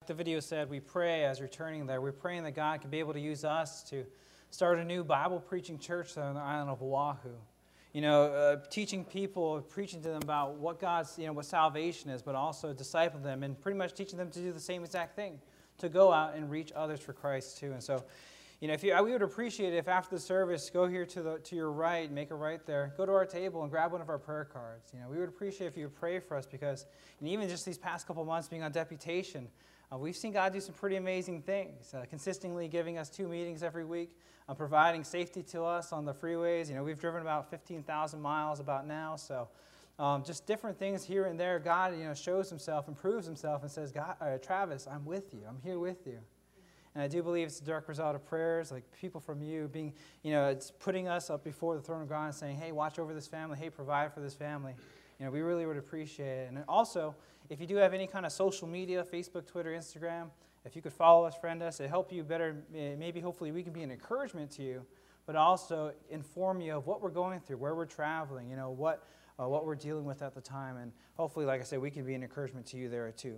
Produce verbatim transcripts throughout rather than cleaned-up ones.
the video said, we pray as returning there. We're praying that God can be able to use us to start a new Bible preaching church on the island of Oahu. You know, uh, teaching people, preaching to them about what God's, you know, what salvation is, but also disciple them and pretty much teaching them to do the same exact thing, to go out and reach others for Christ too. And so, you know, if you, we would appreciate it if after the service, go here to the to your right, make a right there, go to our table and grab one of our prayer cards. You know, we would appreciate if you would pray for us because, and even just these past couple months being on deputation, uh, we've seen God do some pretty amazing things, uh, consistently giving us two meetings every week, uh, providing safety to us on the freeways. You know, we've driven about fifteen thousand miles about now, so um, just different things here and there. God, you know, shows himself and proves himself and says, God, uh, Travis, I'm with you. I'm here with you. And I do believe it's a direct result of prayers, like people from you being, you know, it's putting us up before the throne of God and saying, hey, watch over this family. Hey, provide for this family. You know, we really would appreciate it. And also, if you do have any kind of social media, Facebook, Twitter, Instagram, if you could follow us, friend us, it'd help you better, maybe hopefully we can be an encouragement to you, but also inform you of what we're going through, where we're traveling, you know, what, uh, what we're dealing with at the time. And hopefully, like I said, we can be an encouragement to you there too.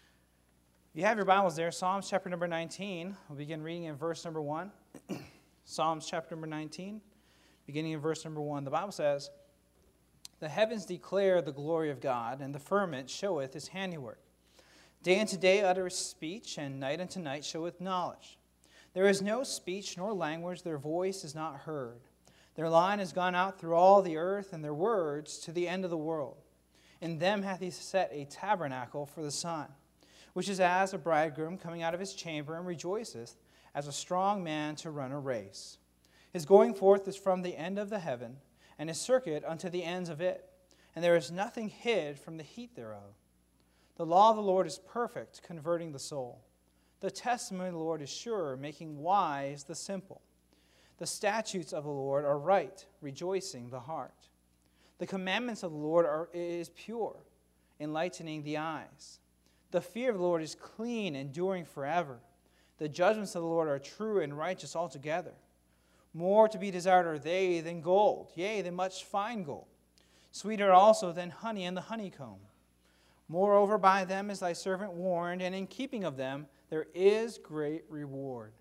If you have your Bibles there, Psalms chapter number nineteen, we'll begin reading in verse number one. Psalms chapter number nineteen, beginning in verse number one. The Bible says, the heavens declare the glory of God, and the firmament showeth his handiwork. Day unto day uttereth speech, and night unto night showeth knowledge. There is no speech nor language, their voice is not heard. Their line is gone out through all the earth, and their words to the end of the world. In them hath he set a tabernacle for the sun, which is as a bridegroom coming out of his chamber, and rejoiceth as a strong man to run a race. His going forth is from the end of the heaven, and his circuit unto the ends of it, and there is nothing hid from the heat thereof. The law of the Lord is perfect, converting the soul. The testimony of the Lord is sure, making wise the simple. The statutes of the Lord are right, rejoicing the heart. The commandments of the Lord are is pure, enlightening the eyes. The fear of the Lord is clean, enduring forever. The judgments of the Lord are true and righteous altogether. More to be desired are they than gold, yea, than much fine gold. Sweeter also than honey and the honeycomb. Moreover, by them is thy servant warned, and in keeping of them there is great reward.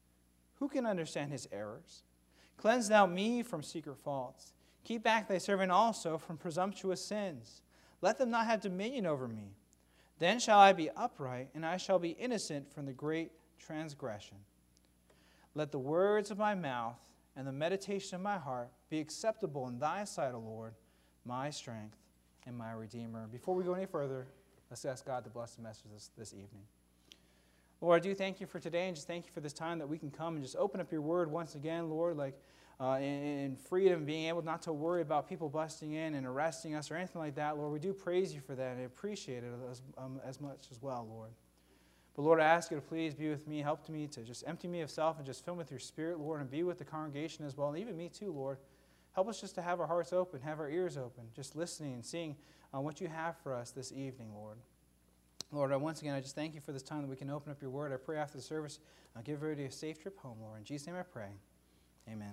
Who can understand his errors? Cleanse thou me from secret faults. Keep back thy servant also from presumptuous sins. Let them not have dominion over me. Then shall I be upright, and I shall be innocent from the great transgression. Let the words of my mouth and the meditation of my heart be acceptable in thy sight, O Lord, my strength and my Redeemer. Before we go any further, let's ask God to bless the message this, this evening. Lord, I do thank you for today, and just thank you for this time that we can come and just open up your word once again, Lord, like uh, in, in freedom, being able not to worry about people busting in and arresting us or anything like that. Lord, we do praise you for that, and I appreciate it as, um, as much as well, Lord. But Lord, I ask you to please be with me, help me to just empty me of self and just fill me with your Spirit, Lord, and be with the congregation as well, and even me too, Lord. Help us just to have our hearts open, have our ears open, just listening and seeing uh, what you have for us this evening, Lord. Lord, once again, I just thank you for this time that we can open up your word. I pray after the service, I'll give everybody a safe trip home, Lord. In Jesus' name I pray. Amen.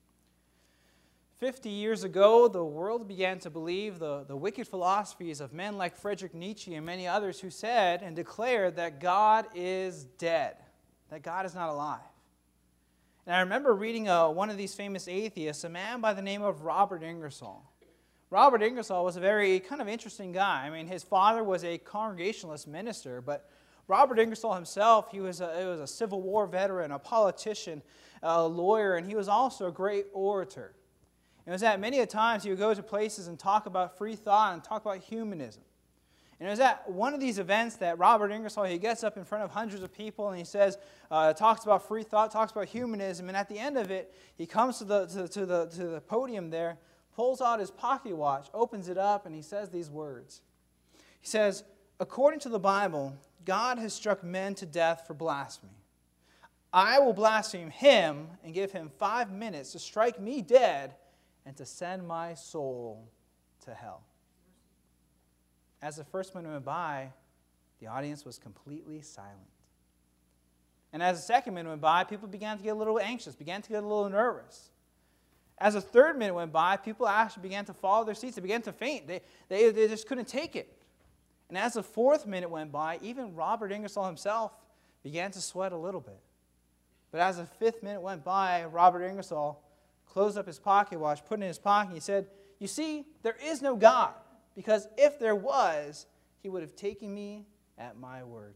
Fifty years ago, the world began to believe the, the wicked philosophies of men like Friedrich Nietzsche and many others who said and declared that God is dead, that God is not alive. And I remember reading uh, one of these famous atheists, a man by the name of Robert Ingersoll. Robert Ingersoll was a very kind of interesting guy. I mean, his father was a Congregationalist minister, but Robert Ingersoll himself, he was a, he was a Civil War veteran, a politician, a lawyer, and he was also a great orator. It was that many a times he would go to places and talk about free thought and talk about humanism. And it was at one of these events that Robert Ingersoll, he gets up in front of hundreds of people and he says, uh, talks about free thought, talks about humanism, and at the end of it, he comes to the, to, to the, to the podium there, pulls out his pocket watch, opens it up, and he says these words. He says, according to the Bible, God has struck men to death for blasphemy. I will blaspheme him and give him five minutes to strike me dead and to send my soul to hell. As the first minute went by, the audience was completely silent. And as the second minute went by, people began to get a little anxious, began to get a little nervous. As the third minute went by, people actually began to fall their seats. They began to faint. They, they, they just couldn't take it. And as the fourth minute went by, even Robert Ingersoll himself began to sweat a little bit. But as the fifth minute went by, Robert Ingersoll closed up his pocket watch, put it in his pocket, and he said, "You see, there is no God, because if there was, he would have taken me at my word."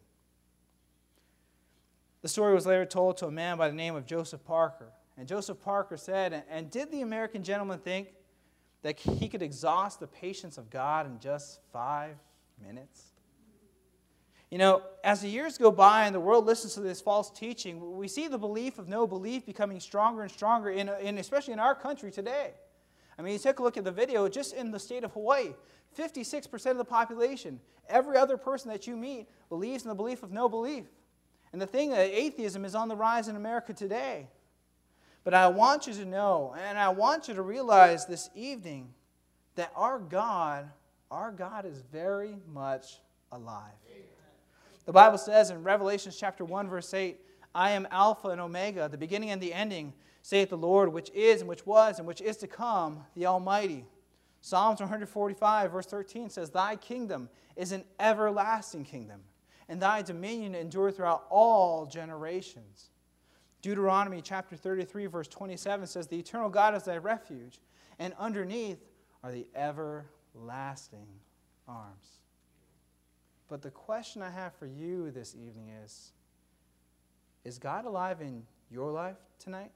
The story was later told to a man by the name of Joseph Parker. And Joseph Parker said, "And did the American gentleman think that he could exhaust the patience of God in just five minutes?" You know, as the years go by and the world listens to this false teaching, we see the belief of no belief becoming stronger and stronger, in, in especially in our country today. I mean, you take a look at the video, just in the state of Hawaii, fifty-six percent of the population, every other person that you meet believes in the belief of no belief. And the thing that atheism is on the rise in America today. But I want you to know, and I want you to realize this evening, that our God, our God is very much alive. The Bible says in Revelation chapter one, verse eight, "I am Alpha and Omega, the beginning and the ending, saith the Lord, which is and which was and which is to come, the Almighty." Psalms one forty-five, verse thirteen says, "Thy kingdom is an everlasting kingdom, and thy dominion endure throughout all generations." Deuteronomy chapter thirty-three, verse twenty-seven says, "The eternal God is thy refuge, and underneath are the everlasting arms." But the question I have for you this evening is, is God alive in your life tonight?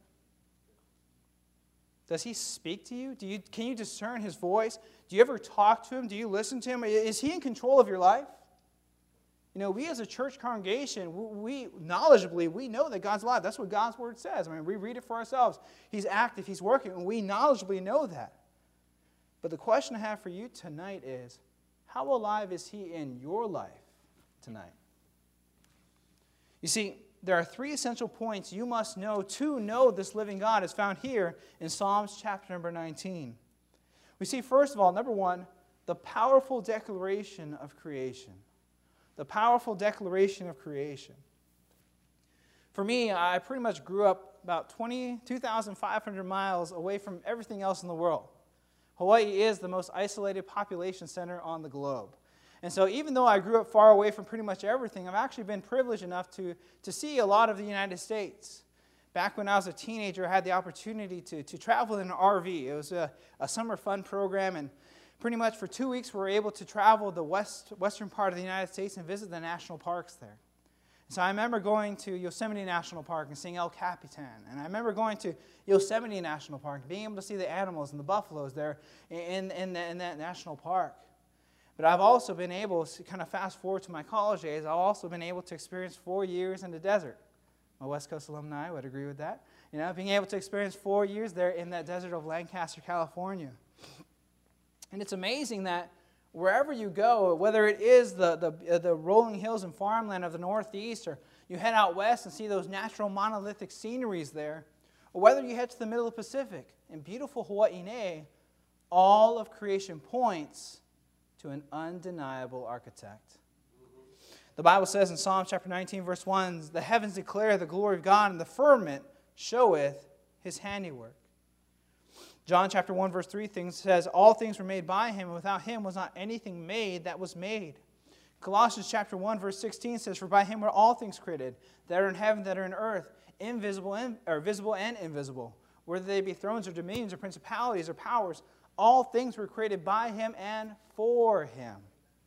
Does he speak to you? Do you? Can you discern his voice? Do you ever talk to him? Do you listen to him? Is he in control of your life? You know, we as a church congregation, we knowledgeably, we know that God's alive. That's what God's word says. I mean, we read it for ourselves. He's active, he's working, and we knowledgeably know that. But the question I have for you tonight is, how alive is he in your life tonight? You see, there are three essential points you must know to know this living God is found here in Psalms chapter number nineteen. We see, first of all, number one, the powerful declaration of creation. The powerful declaration of creation. For me, I pretty much grew up about twenty-two thousand five hundred miles away from everything else in the world. Hawaii is the most isolated population center on the globe. And so even though I grew up far away from pretty much everything, I've actually been privileged enough to, to see a lot of the United States. Back when I was a teenager, I had the opportunity to, to travel in an R V. It was a, a summer fun program, and pretty much for two weeks we were able to travel the west, western part of the United States and visit the national parks there. So I remember going to Yosemite National Park and seeing El Capitan. And I remember going to Yosemite National Park and being able to see the animals and the buffaloes there in, in, the, in that national park. But I've also been able to kind of fast forward to my college days. I've also been able to experience four years in the desert. My West Coast alumni would agree with that. You know, being able to experience four years there in that desert of Lancaster, California. And it's amazing that wherever you go, whether it is the, the, the rolling hills and farmland of the Northeast, or you head out west and see those natural monolithic sceneries there, or whether you head to the middle of the Pacific in beautiful Hawaii, all of creation points to an undeniable architect. The Bible says in Psalm chapter nineteen, verse one, "The heavens declare the glory of God, and the firmament showeth his handiwork." John chapter one, verse three things says, "All things were made by him, and without him was not anything made that was made." Colossians chapter one, verse sixteen says, "For by him were all things created, that are in heaven, that are in earth, invisible and, or visible and invisible, whether they be thrones or dominions or principalities or powers, all things were created by him and for him."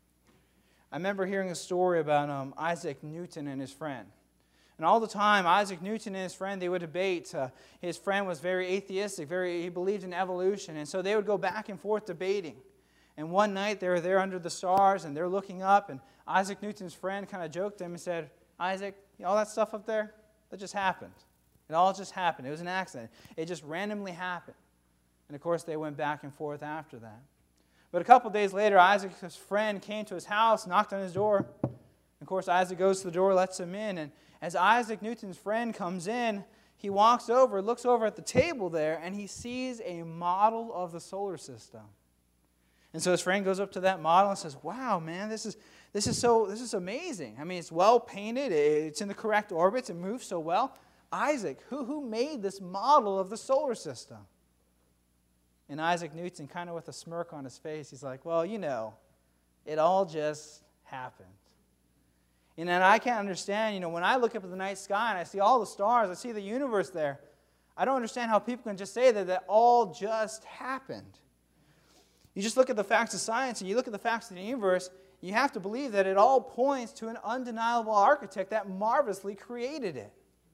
I remember hearing a story about um, Isaac Newton and his friend. And all the time, Isaac Newton and his friend, they would debate. Uh, his friend was very atheistic, very he believed in evolution. And so they would go back and forth debating. And one night, they were there under the stars, and they're looking up, and Isaac Newton's friend kind of joked him and said, "Isaac, all that stuff up there, that just happened. It all just happened. It was an accident. It just randomly happened." And of course, they went back and forth after that. But a couple days later, Isaac's friend came to his house, knocked on his door. Of course, Isaac goes to the door, lets him in, and as Isaac Newton's friend comes in, he walks over, looks over at the table there, and he sees a model of the solar system. And so his friend goes up to that model and says, "Wow, man, this is this is so this is amazing. I mean, it's well painted, it's in the correct orbits, it moves so well. Isaac, who who made this model of the solar system?" And Isaac Newton, kind of with a smirk on his face, he's like, "Well, you know, it all just happened. And then I can't understand, you know, when I look up at the night sky and I see all the stars, I see the universe there, I don't understand how people can just say that that all just happened. You just look at the facts of science and you look at the facts of the universe, you have to believe that it all points to an undeniable architect that marvelously created it.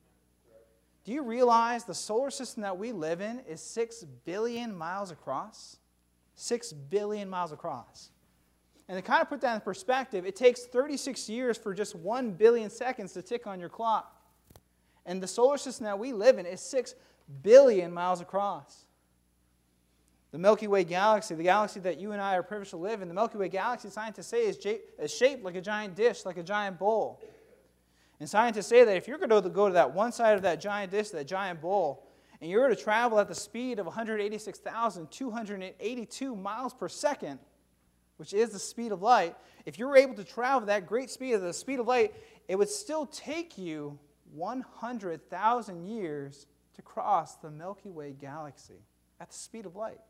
Do you realize the solar system that we live in is six billion miles across? six billion miles across. And to kind of put that in perspective, it takes thirty-six years for just one billion seconds to tick on your clock. And the solar system that we live in is six billion miles across. The Milky Way galaxy, the galaxy that you and I are privileged to live in, the Milky Way galaxy, scientists say, is, j- is shaped like a giant dish, like a giant bowl. And scientists say that if you're going to go to that one side of that giant dish, that giant bowl, and you're going to travel at the speed of one hundred eighty-six thousand two hundred eighty-two miles per second, which is the speed of light, if you were able to travel that great speed of the speed of light, it would still take you one hundred thousand years to cross the Milky Way galaxy at the speed of light.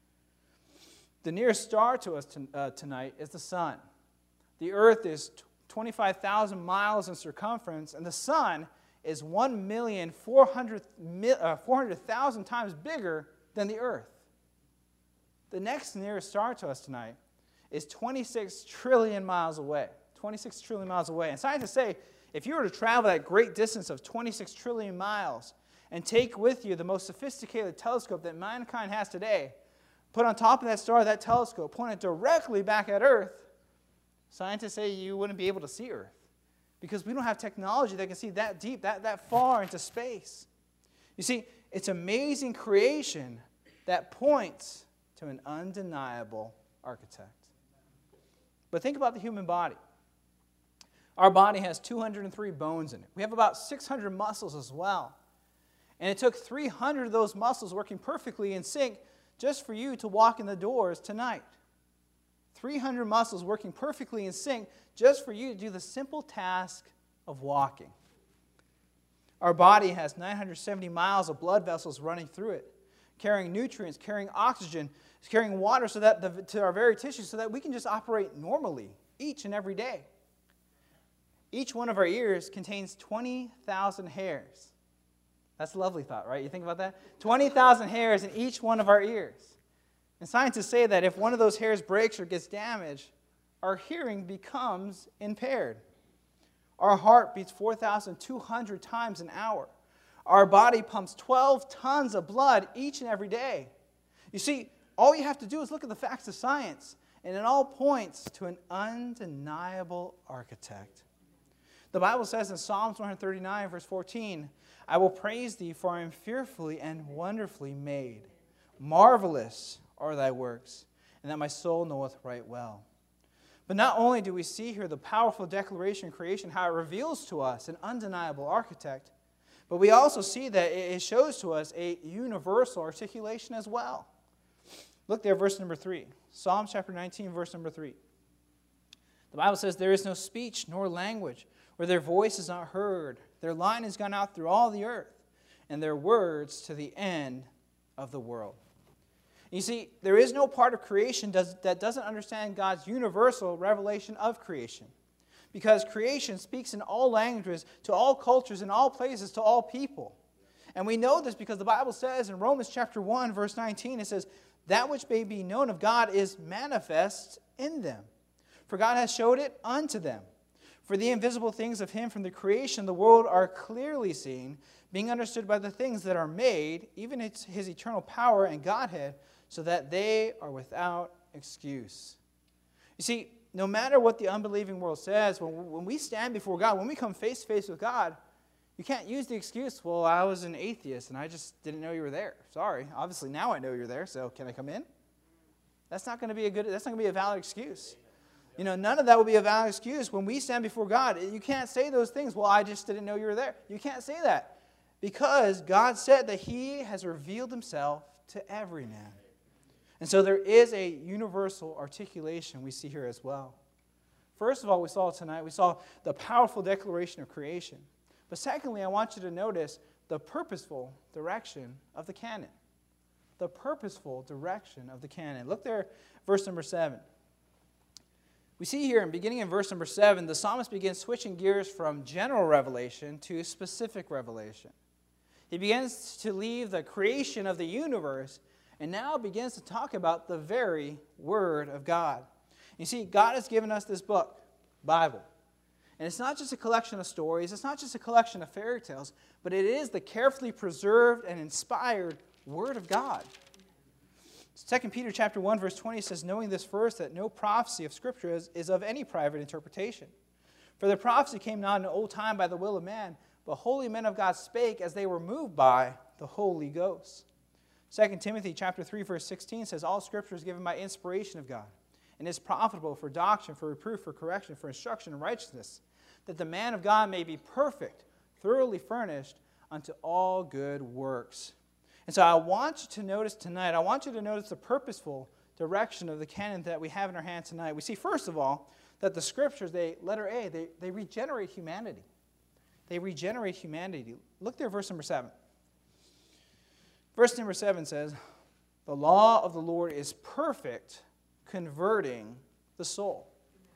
The nearest star to us to, uh, tonight is the sun. The earth is twenty-five thousand miles in circumference, and the sun is one million four hundred thousand times bigger than the earth. The next nearest star to us tonight is twenty-six trillion miles away. twenty-six trillion miles away. And scientists say if you were to travel that great distance of twenty-six trillion miles and take with you the most sophisticated telescope that mankind has today, put on top of that star that telescope, point it directly back at Earth, scientists say you wouldn't be able to see Earth because we don't have technology that can see that deep, that, that far into space. You see, it's amazing creation that points to an undeniable architect. But think about the human body. Our body has two hundred three bones in it. We have about six hundred muscles as well. And it took three hundred of those muscles working perfectly in sync just for you to walk in the doors tonight. three hundred muscles working perfectly in sync just for you to do the simple task of walking. Our body has nine hundred seventy miles of blood vessels running through it, carrying nutrients, carrying oxygen, carrying water so that the, to our very tissues so that we can just operate normally each and every day. Each one of our ears contains twenty thousand hairs. That's a lovely thought, right? You think about that? twenty thousand hairs in each one of our ears. And scientists say that if one of those hairs breaks or gets damaged, our hearing becomes impaired. Our heart beats four thousand two hundred times an hour. Our body pumps twelve tons of blood each and every day. You see, all you have to do is look at the facts of science, and it all points to an undeniable architect. The Bible says in Psalms one thirty-nine, verse fourteen, I will praise thee, for I am fearfully and wonderfully made. Marvelous are thy works, and that my soul knoweth right well. But not only do we see here the powerful declaration of creation, how it reveals to us an undeniable architect, but we also see that it shows to us a universal articulation as well. Look there, verse number three. Psalm chapter nineteen, verse number three. The Bible says, there is no speech nor language where their voice is not heard. Their line has gone out through all the earth, and their words to the end of the world. You see, there is no part of creation does, that doesn't understand God's universal revelation of creation. Because creation speaks in all languages, to all cultures, in all places, to all people. And we know this because the Bible says in Romans chapter one, verse nineteen, it says, that which may be known of God is manifest in them. For God has showed it unto them. For the invisible things of him from the creation of the world are clearly seen, being understood by the things that are made, even his eternal power and Godhead, so that they are without excuse. You see, no matter what the unbelieving world says, when, when we stand before God, when we come face to face with God, you can't use the excuse, well, I was an atheist and I just didn't know you were there. Sorry, obviously now I know you're there, so can I come in? That's not going to be a good, that's not going to be a valid excuse. You know, none of that will be a valid excuse when we stand before God. You can't say those things, well, I just didn't know you were there. You can't say that because God said that he has revealed himself to every man. And so there is a universal articulation we see here as well. First of all, we saw tonight, we saw the powerful declaration of creation. But secondly, I want you to notice the purposeful direction of the canon. The purposeful direction of the canon. Look there, verse number seven. We see here in beginning in verse number seven, the psalmist begins switching gears from general revelation to specific revelation. He begins to leave the creation of the universe and now begins to talk about the very Word of God. You see, God has given us this book, Bible. And it's not just a collection of stories, it's not just a collection of fairy tales, but it is the carefully preserved and inspired Word of God. Second Peter chapter one, verse twenty says, knowing this first, that no prophecy of Scripture is, is of any private interpretation. For the prophecy came not in old time by the will of man, but holy men of God spake as they were moved by the Holy Ghost. Second Timothy chapter three, verse sixteen says, all Scripture is given by inspiration of God, and is profitable for doctrine, for reproof, for correction, for instruction in righteousness, that the man of God may be perfect, thoroughly furnished unto all good works. And so I want you to notice tonight, I want you to notice the purposeful direction of the canon that we have in our hand tonight. We see, first of all, that the Scriptures, they, letter A, they, they regenerate humanity. They regenerate humanity. Look there, verse number seven. Verse number seven says, the law of the Lord is perfect, converting the soul.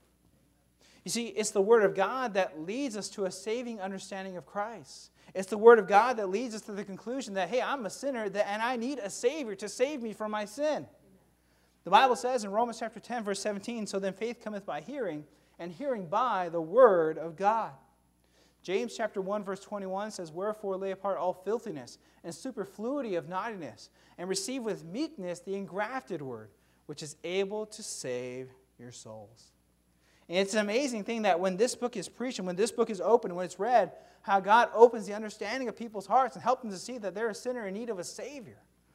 You see, it's the Word of God that leads us to a saving understanding of Christ. It's the Word of God that leads us to the conclusion that, hey, I'm a sinner and I need a Savior to save me from my sin. The Bible says in Romans chapter ten, verse seventeen, so then faith cometh by hearing, and hearing by the Word of God. James chapter one, verse twenty-one says, wherefore lay apart all filthiness and superfluity of naughtiness, and receive with meekness the engrafted Word, which is able to save your souls. And it's an amazing thing that when this book is preached and when this book is opened, when it's read, how God opens the understanding of people's hearts and helps them to see that they're a sinner in need of a Savior.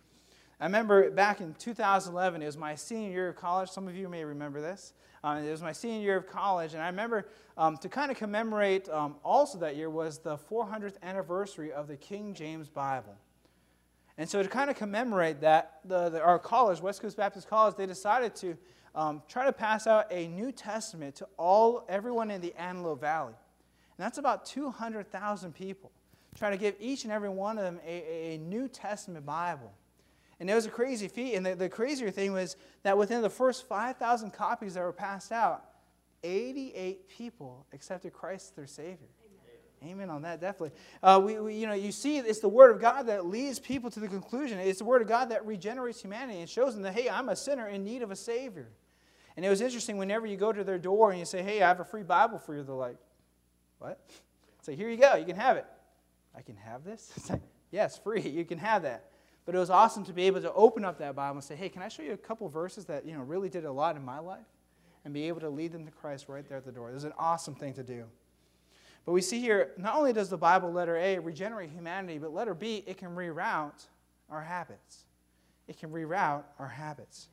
I remember back in two thousand eleven, it was my senior year of college. Some of you may remember this. Um, it was my senior year of college, and I remember um, to kind of commemorate um, also that year was the four hundredth anniversary of the King James Bible. And so to kind of commemorate that, the, the, our college, West Coast Baptist College, they decided to um, try to pass out a New Testament to all everyone in the Antelope Valley. And that's about two hundred thousand people. Try to give each and every one of them a, a New Testament Bible. And it was a crazy feat. And the, the crazier thing was that within the first five thousand copies that were passed out, eighty-eight people accepted Christ as their Savior. Amen, Amen on that, definitely. Uh, we, we, you know, you see, it's the Word of God that leads people to the conclusion. It's the Word of God that regenerates humanity and shows them that, hey, I'm a sinner in need of a Savior. And it was interesting whenever you go to their door and you say, hey, I have a free Bible for you, they're like, what? So here you go, you can have it. I can have this? It's like, yes, free, you can have that. But it was awesome to be able to open up that Bible and say, hey, can I show you a couple verses that, you know, really did a lot in my life? And be able to lead them to Christ right there at the door. It was an awesome thing to do. But we see here, not only does the Bible, letter A, regenerate humanity, but letter B, it can reroute our habits. It can reroute our habits.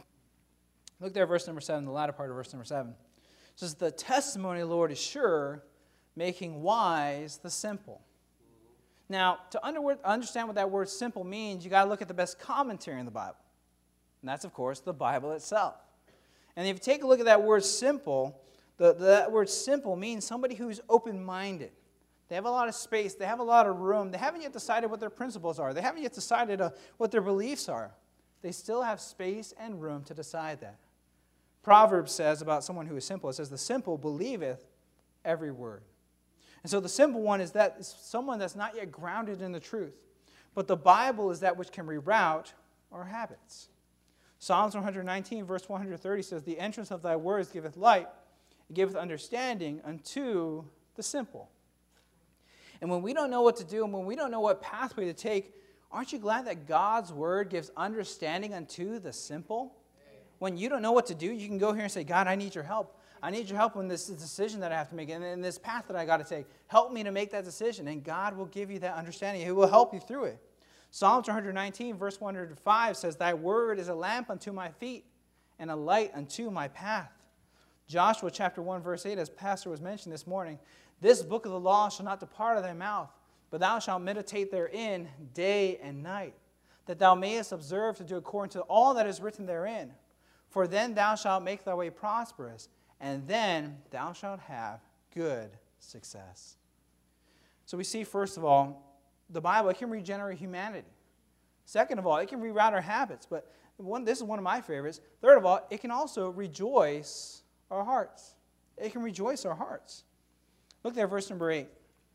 Look there at verse number seven, the latter part of verse number seven. It says, the testimony of the Lord is sure, making wise the simple. Now, to understand what that word simple means, you got to look at the best commentary in the Bible. And that's, of course, the Bible itself. And if you take a look at that word simple, the, the, that word simple means somebody who's open-minded. They have a lot of space. They have a lot of room. They haven't yet decided what their principles are. They haven't yet decided uh, what their beliefs are. They still have space and room to decide that. Proverbs says about someone who is simple, it says, the simple believeth every word. And so the simple one is that is someone that's not yet grounded in the truth. But the Bible is that which can reroute our habits. Psalms one nineteen, verse one thirty says, the entrance of thy words giveth light, it giveth understanding unto the simple. And when we don't know what to do, and when we don't know what pathway to take, aren't you glad that God's word gives understanding unto the simple? When you don't know what to do, you can go here and say, God, I need your help. I need your help in this decision that I have to make, and in this path that I got to take. Help me to make that decision, and God will give you that understanding. He will help you through it. Psalms one nineteen, verse one hundred five says, thy word is a lamp unto my feet and a light unto my path. Joshua chapter one, verse eight, as Pastor was mentioning this morning, this book of the law shall not depart of thy mouth, but thou shalt meditate therein day and night, that thou mayest observe to do according to all that is written therein. For then thou shalt make thy way prosperous, and then thou shalt have good success. So we see, first of all, the Bible, it can regenerate humanity. Second of all, it can reroute our habits. But one, this is one of my favorites. Third of all, it can also rejoice our hearts. It can rejoice our hearts. Look there, verse number eight.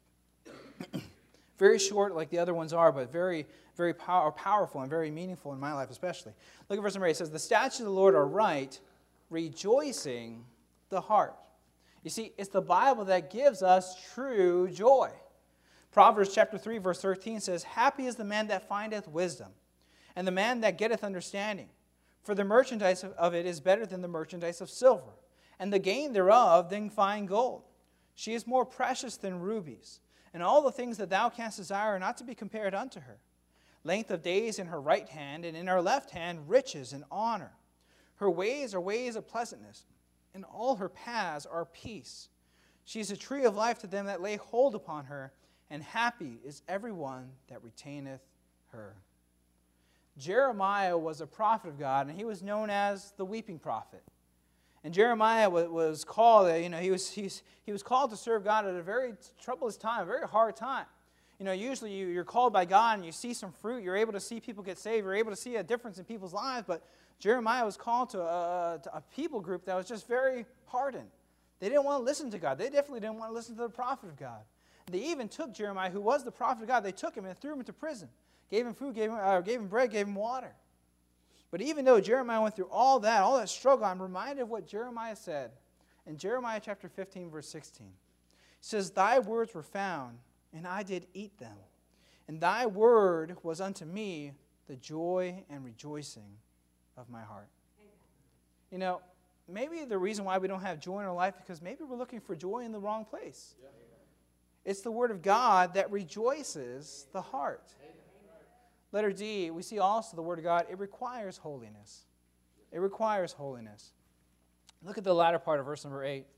Very short like the other ones are, but very, very pow- powerful and very meaningful in my life especially. Look at verse number eight. It says, the statutes of the Lord are right, rejoicing the heart. You see, it's the Bible that gives us true joy. Proverbs chapter three, verse thirteen says, happy is the man that findeth wisdom, and the man that getteth understanding. For the merchandise of it is better than the merchandise of silver, and the gain thereof than fine gold. She is more precious than rubies, and all the things that thou canst desire are not to be compared unto her. Length of days in her right hand, and in her left hand riches and honor. Her ways are ways of pleasantness, and all her paths are peace. She is a tree of life to them that lay hold upon her, and happy is everyone that retaineth her. Jeremiah was a prophet of God, and he was known as the weeping prophet. And Jeremiah was called, you know, he was, he's, he was called to serve God at a very troublous time, a very hard time. You know, usually you, you're called by God and you see some fruit, you're able to see people get saved, you're able to see a difference in people's lives, but Jeremiah was called to a, to a people group that was just very hardened. They didn't want to listen to God. They definitely didn't want to listen to the prophet of God. They even took Jeremiah, who was the prophet of God, they took him and threw him into prison. Gave him food, gave him, uh, gave him bread, gave him water. But even though Jeremiah went through all that, all that struggle, I'm reminded of what Jeremiah said in Jeremiah chapter fifteen, verse sixteen. It says, thy words were found, and I did eat them. And thy word was unto me the joy and rejoicing of my heart. You know, maybe the reason why we don't have joy in our life is because maybe we're looking for joy in the wrong place. Yeah. It's the word of God that rejoices the heart. Letter D, we see also the word of God, it requires holiness. It requires holiness. Look at the latter part of verse number eight.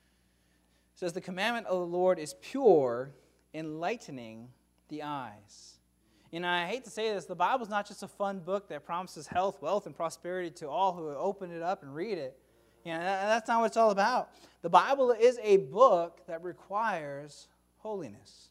It says, the commandment of the Lord is pure, enlightening the eyes. You know, I hate to say this, the Bible is not just a fun book that promises health, wealth, and prosperity to all who open it up and read it. You know, that's not what it's all about. The Bible is a book that requires holiness.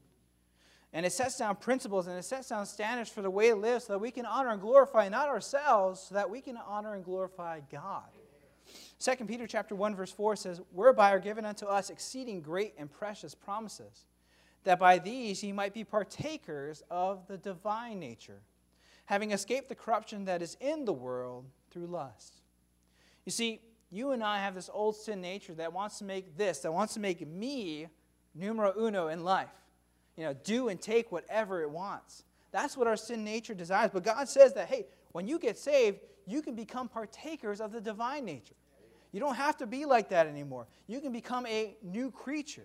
And it sets down principles and it sets down standards for the way to live so that we can honor and glorify not ourselves, so that we can honor and glorify God. Second Peter chapter one, verse four says, whereby are given unto us exceeding great and precious promises, that by these ye might be partakers of the divine nature, having escaped the corruption that is in the world through lust. You see, you and I have this old sin nature that wants to make this, that wants to make me numero uno in life. You know, do and take whatever it wants. That's what our sin nature desires. But God says that, hey, when you get saved, you can become partakers of the divine nature. You don't have to be like that anymore. You can become a new creature.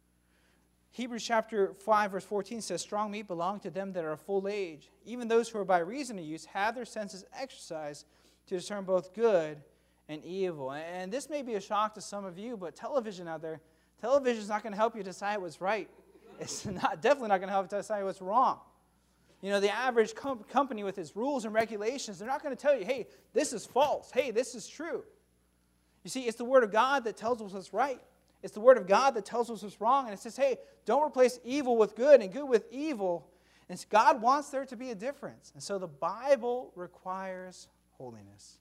Hebrews chapter five, verse fourteen says, strong meat belong to them that are of full age. Even those who are by reason of use have their senses exercised to discern both good and evil. And this may be a shock to some of you, but television out there, television is not going to help you decide what's right. It's not, definitely not going to help you decide what's wrong. You know, the average com- company with its rules and regulations, they're not going to tell you, hey, this is false. Hey, this is true. You see, it's the Word of God that tells us what's right. It's the Word of God that tells us what's wrong. And it says, hey, don't replace evil with good and good with evil. And God wants there to be a difference. And so the Bible requires holiness.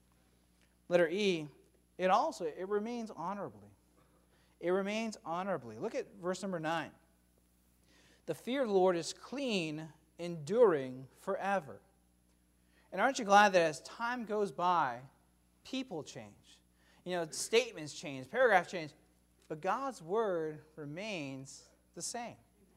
Letter E, it also, it remains honorably. It remains honorably. Look at verse number nine. The fear of the Lord is clean, enduring forever. And aren't you glad that as time goes by, people change? You know, statements change, paragraphs change, but God's word remains the same.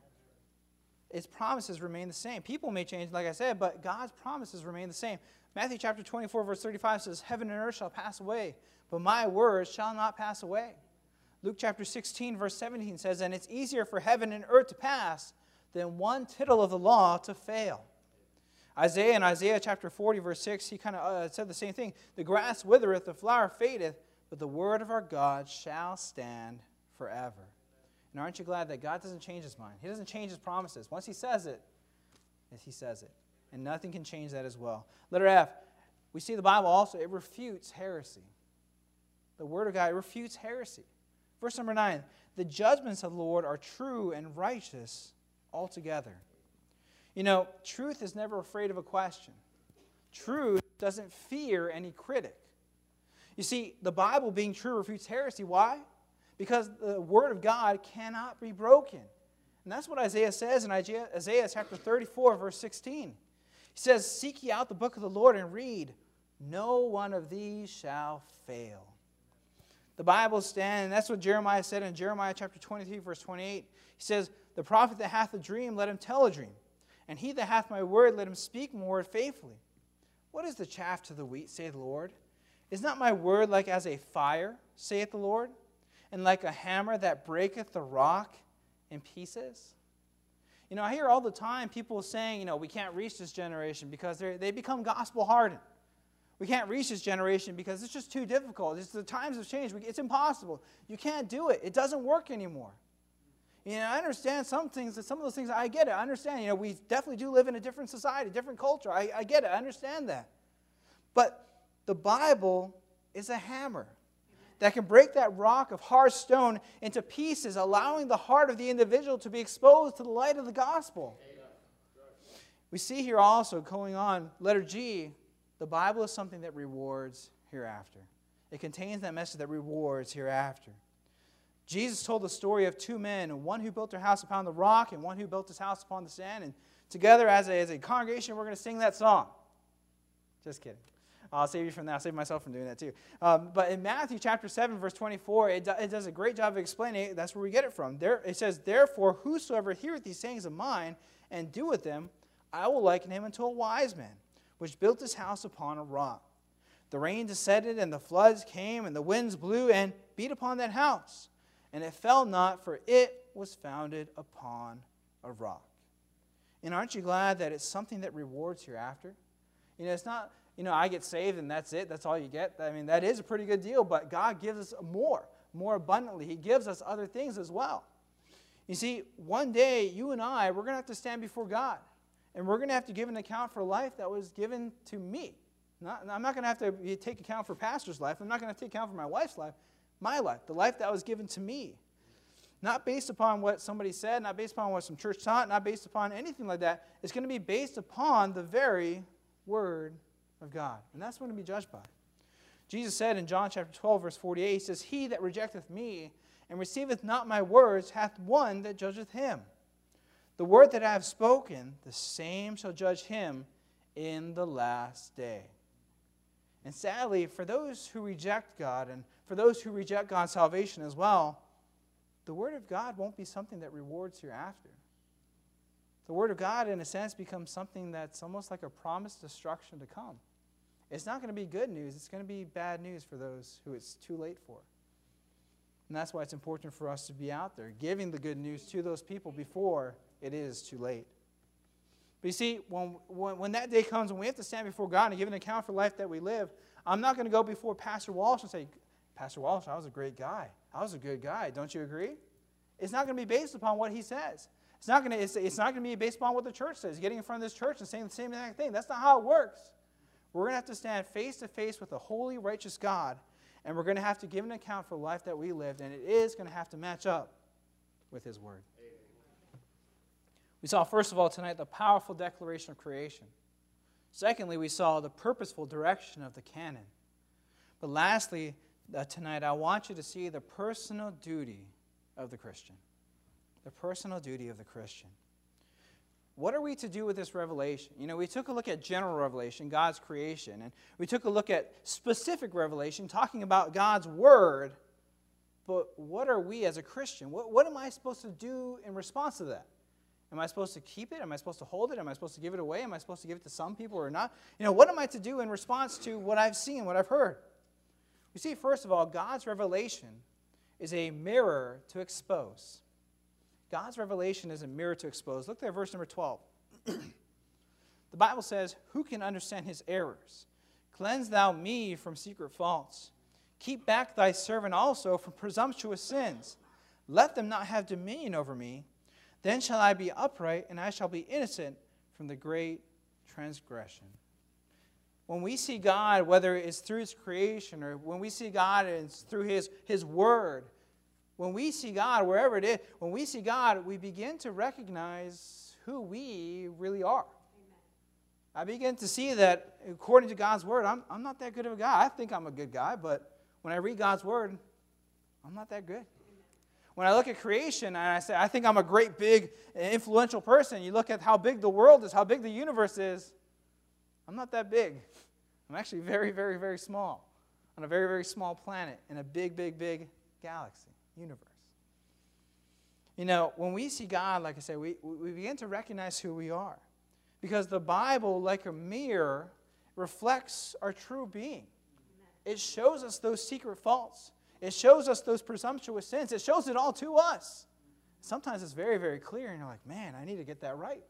Its promises remain the same. People may change, like I said, but God's promises remain the same. Matthew chapter twenty-four, verse thirty-five says, heaven and earth shall pass away, but my words shall not pass away. Luke chapter sixteen, verse seventeen says, and it's easier for heaven and earth to pass than one tittle of the law to fail. Isaiah in Isaiah chapter forty, verse six, he kind of uh, said the same thing. The grass withereth, the flower fadeth, but the word of our God shall stand forever. And aren't you glad that God doesn't change his mind? He doesn't change his promises. Once he says it, he says it. And nothing can change that as well. Letter F, we see the Bible also, it refutes heresy. The word of God, it refutes heresy. Verse number nine, the judgments of the Lord are true and righteous altogether. You know, truth is never afraid of a question. Truth doesn't fear any critic. You see, the Bible being true refutes heresy. Why? Because the Word of God cannot be broken. And that's what Isaiah says in Isaiah chapter thirty-four, verse sixteen. He says, "Seek ye out the book of the Lord and read. No one of these shall fail." The Bible stands, and that's what Jeremiah said in Jeremiah chapter twenty-three, verse twenty-eight. He says, "The prophet that hath a dream, let him tell a dream. And he that hath my word, let him speak my word faithfully. What is the chaff to the wheat, saith the Lord? Is not my word like as a fire, saith the Lord, and like a hammer that breaketh the rock in pieces?" You know, I hear all the time people saying, you know, we can't reach this generation because they they become gospel hardened. We can't reach this generation because it's just too difficult. It's, the times have changed. It's impossible. You can't do it. It doesn't work anymore. You know, I understand some things, some of those things, I get it. I understand. You know, we definitely do live in a different society, different culture. I, I get it. I understand that. But the Bible is a hammer that can break that rock of hard stone into pieces, allowing the heart of the individual to be exposed to the light of the gospel. We see here also, going on, letter G, the Bible is something that rewards hereafter. It contains that message that rewards hereafter. Jesus told the story of two men, one who built their house upon the rock and one who built his house upon the sand. And together as a, as a congregation, we're going to sing that song. Just kidding. I'll save you from that. I'll save myself from doing that too. Um, but in Matthew chapter seven, verse twenty-four, it, do, it does a great job of explaining it. That's where we get it from. There, it says, "Therefore, whosoever heareth these sayings of mine and doeth them, I will liken him unto a wise man, which built his house upon a rock. The rain descended, and the floods came, and the winds blew and beat upon that house. And it fell not, for it was founded upon a rock." And aren't you glad that it's something that rewards hereafter? You know, it's not, you know, I get saved and that's it. That's all you get. I mean, that is a pretty good deal, but God gives us more, more abundantly. He gives us other things as well. You see, one day, you and I, we're going to have to stand before God. And we're going to have to give an account for life that was given to me. Not, I'm not going to have to take account for pastor's life. I'm not going to take account for my wife's life. My life, the life that was given to me. Not based upon what somebody said, not based upon what some church taught, not based upon anything like that. It's going to be based upon the very Word of God. And that's what we're going to be judged by. Jesus said in John chapter twelve, verse forty-eight, He says, "He that rejecteth me and receiveth not my words hath one that judgeth him. The word that I have spoken, the same shall judge him in the last day." And sadly, for those who reject God and for those who reject God's salvation as well, the Word of God won't be something that rewards hereafter. The Word of God, in a sense, becomes something that's almost like a promised destruction to come. It's not going to be good news. It's going to be bad news for those who it's too late for. And that's why it's important for us to be out there, giving the good news to those people before it is too late. But you see, when, when, when that day comes and we have to stand before God and give an account for life that we live, I'm not going to go before Pastor Walsh and say, "Pastor Walsh, I was a great guy. I was a good guy. Don't you agree?" It's not going to be based upon what he says. It's not going to, it's, it's not going to be based upon what the church says, getting in front of this church and saying the same exact thing. That's not how it works. We're going to have to stand face to face with a holy, righteous God, and we're going to have to give an account for life that we lived, and it is going to have to match up with His Word. We saw, first of all, tonight, the powerful declaration of creation. Secondly, we saw the purposeful direction of the canon. But lastly, uh, tonight, I want you to see the personal duty of the Christian. The personal duty of the Christian. What are we to do with this revelation? You know, we took a look at general revelation, God's creation, and we took a look at specific revelation, talking about God's Word. But what are we as a Christian? What, what am I supposed to do in response to that? Am I supposed to keep it? Am I supposed to hold it? Am I supposed to give it away? Am I supposed to give it to some people or not? You know, what am I to do in response to what I've seen, what I've heard? You see, first of all, God's revelation is a mirror to expose. God's revelation is a mirror to expose. Look there, verse number twelve. The Bible says, "Who can understand his errors? Cleanse thou me from secret faults. Keep back thy servant also from presumptuous sins. Let them not have dominion over me. Then shall I be upright, and I shall be innocent from the great transgression." When we see God, whether it's through His creation or when we see God and it's through His, His Word, when we see God, wherever it is, when we see God, we begin to recognize who we really are. Amen. I begin to see that according to God's word, I'm, I'm not that good of a guy. I think I'm a good guy, but when I read God's word, I'm not that good. When I look at creation and I say, I think I'm a great, big, influential person, you look at how big the world is, how big the universe is, I'm not that big. I'm actually very, very, very small on a very, very small planet in a big, big, big galaxy, universe. You know, when we see God, like I say, we, we begin to recognize who we are. Because the Bible, like a mirror, reflects our true being. It shows us those secret faults. It shows us those presumptuous sins. It shows it all to us. Sometimes it's very, very clear, and you're like, man, I need to get that right.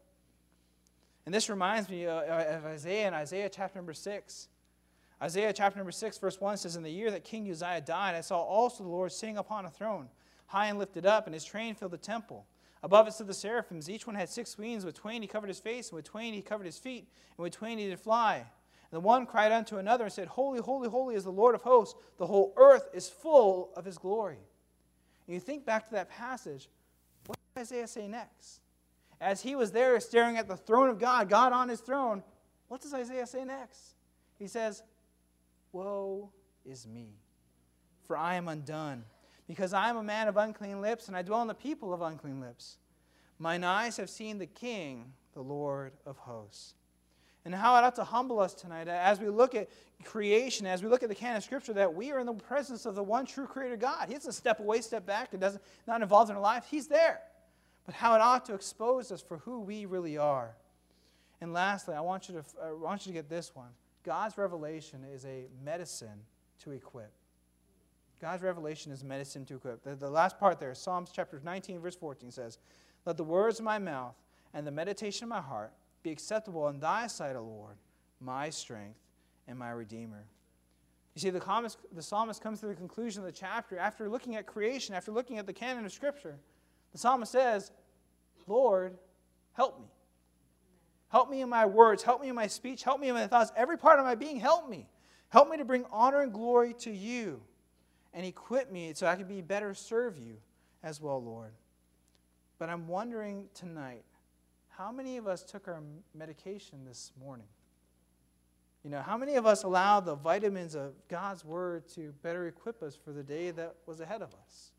And this reminds me of Isaiah in Isaiah chapter number six. Isaiah chapter number six, verse one says, in the year that King Uzziah died, I saw also the Lord sitting upon a throne, high and lifted up, and his train filled the temple. Above it stood the seraphims. Each one had six wings. With twain he covered his face, and with twain he covered his feet, and with twain he did fly. And the one cried unto another and said, Holy, holy, holy is the Lord of hosts. The whole earth is full of his glory. And you think back to that passage, what did Isaiah say next? As he was there staring at the throne of God, God on his throne, what does Isaiah say next? He says, Woe is me, for I am undone, because I am a man of unclean lips, and I dwell in the people of unclean lips. Mine eyes have seen the King, the Lord of hosts. And how it ought to humble us tonight as we look at creation, as we look at the canon of Scripture, that we are in the presence of the one true Creator God. He doesn't step away, step back. It doesn't not involved in our life. He's there. But how it ought to expose us for who we really are. And lastly, I want you to I want you to get this one. God's revelation is a medicine to equip. God's revelation is medicine to equip. The, the last part there, Psalms chapter nineteen, verse fourteen says, Let the words of my mouth and the meditation of my heart be acceptable in thy sight, O Lord, my strength and my Redeemer. You see, the, psalmist, the psalmist comes to the conclusion of the chapter after looking at creation, after looking at the canon of Scripture. The psalmist says, Lord, help me. Help me in my words. Help me in my speech. Help me in my thoughts. Every part of my being, help me. Help me to bring honor and glory to you. And equip me so I can be better serve you as well, Lord. But I'm wondering tonight, how many of us took our medication this morning? You know, how many of us allowed the vitamins of God's Word to better equip us for the day that was ahead of us?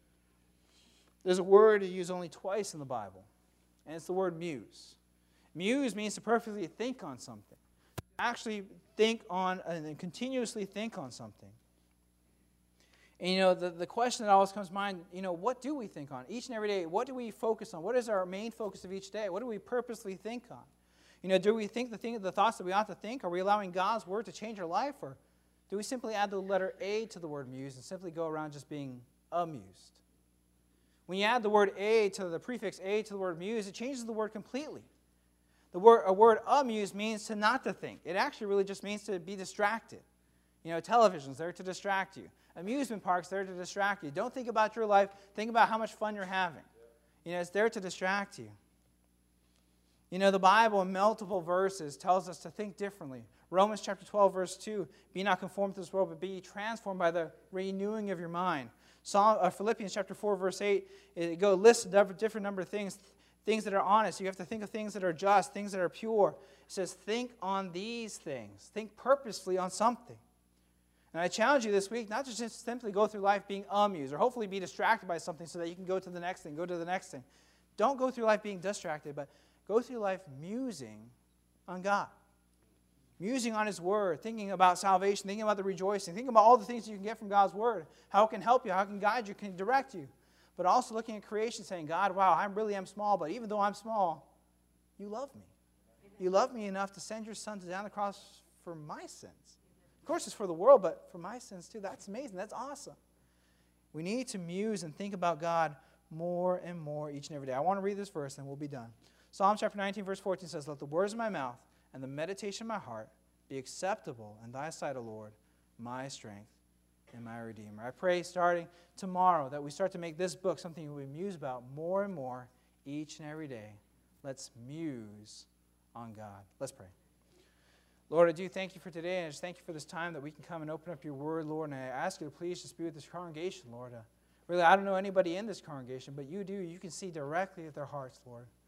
There's a word used only twice in the Bible, and it's the word muse. Muse means to perfectly think on something. Actually think on and continuously think on something. And, you know, the, the question that always comes to mind, you know, what do we think on? Each and every day, what do we focus on? What is our main focus of each day? What do we purposely think on? You know, do we think the, thing, the thoughts that we ought to think? Are we allowing God's Word to change our life? Or do we simply add the letter A to the word muse and simply go around just being amused? When you add the word A to the prefix A to the word muse, it changes the word completely. The word, a word amused means to not to think. It actually really just means to be distracted. You know, television's there to distract you. Amusement parks there to distract you. Don't think about your life. Think about how much fun you're having. You know, it's there to distract you. You know, the Bible in multiple verses tells us to think differently. Romans chapter twelve, verse two, be not conformed to this world, but be transformed by the renewing of your mind. Psalm, uh, Philippians chapter four, verse eight, it go lists a different number of things, things that are honest. You have to think of things that are just, things that are pure. It says, think on these things. Think purposefully on something. And I challenge you this week not to just simply go through life being amused or hopefully be distracted by something so that you can go to the next thing, go to the next thing. Don't go through life being distracted, but go through life musing on God. Musing on His Word, thinking about salvation, thinking about the rejoicing, thinking about all the things you can get from God's Word, how it can help you, how it can guide you, can direct you. But also looking at creation saying, God, wow, I really am small, but even though I'm small, you love me. You love me enough to send your Son to down the cross for my sins. Of course, it's for the world, but for my sins too. That's amazing. That's awesome. We need to muse and think about God more and more each and every day. I want to read this verse and we'll be done. Psalm chapter nineteen, verse fourteen says, Let the words of my mouth and the meditation of my heart be acceptable in thy sight, O Lord, my strength and my Redeemer. I pray starting tomorrow that we start to make this book something we muse about more and more each and every day. Let's muse on God. Let's pray. Lord, I do thank you for today, and I just thank you for this time that we can come and open up your word, Lord, and I ask you to please just be with this congregation, Lord. Uh, really, I don't know anybody in this congregation, but you do. You can see directly at their hearts, Lord.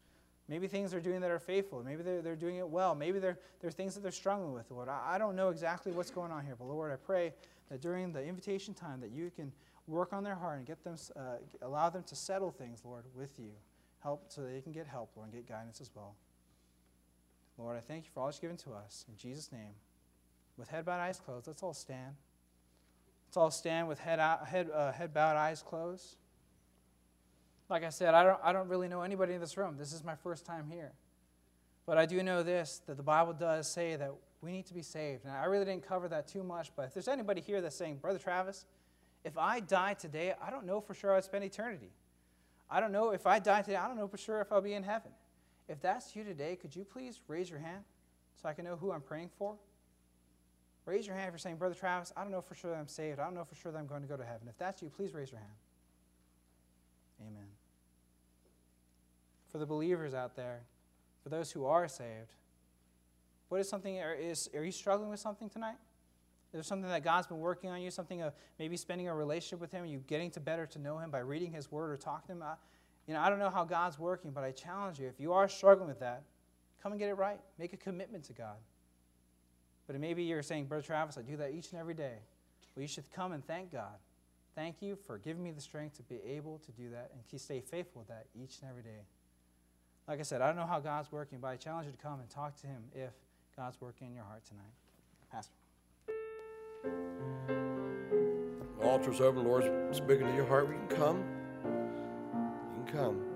Maybe things they're doing that are faithful. Maybe they're, they're doing it well. Maybe there are things that they're struggling with, Lord. I, I don't know exactly what's going on here, but Lord, I pray that during the invitation time that you can work on their heart and get them, uh, allow them to settle things, Lord, with you. Help so they can get help, Lord, and get guidance as well. Lord, I thank you for all that you've given to us. In Jesus' name, with head bowed, eyes closed, let's all stand. Let's all stand with head out, head, uh, head bowed, eyes closed. Like I said, I don't, I don't really know anybody in this room. This is my first time here. But I do know this, that the Bible does say that we need to be saved. And I really didn't cover that too much, but if there's anybody here that's saying, Brother Travis, if I die today, I don't know for sure I'd spend eternity. I don't know if I die today, I don't know for sure if I'll be in heaven. If that's you today, could you please raise your hand so I can know who I'm praying for? Raise your hand if you're saying, Brother Travis, I don't know for sure that I'm saved. I don't know for sure that I'm going to go to heaven. If that's you, please raise your hand. Amen. For the believers out there, for those who are saved, what is something, are, is, are you struggling with something tonight? Is there something that God's been working on you, something of maybe spending a relationship with Him, you getting to better to know Him by reading His Word or talking to Him? I, you know, I don't know how God's working, but I challenge you, if you are struggling with that, come and get it right. Make a commitment to God. But maybe you're saying, Brother Travis, I do that each and every day. Well, you should come and thank God. Thank you for giving me the strength to be able to do that and stay faithful with that each and every day. Like I said, I don't know how God's working, but I challenge you to come and talk to Him if God's working in your heart tonight. Pastor. The altar's open. Lord's speaking to your heart. We can come. You can come.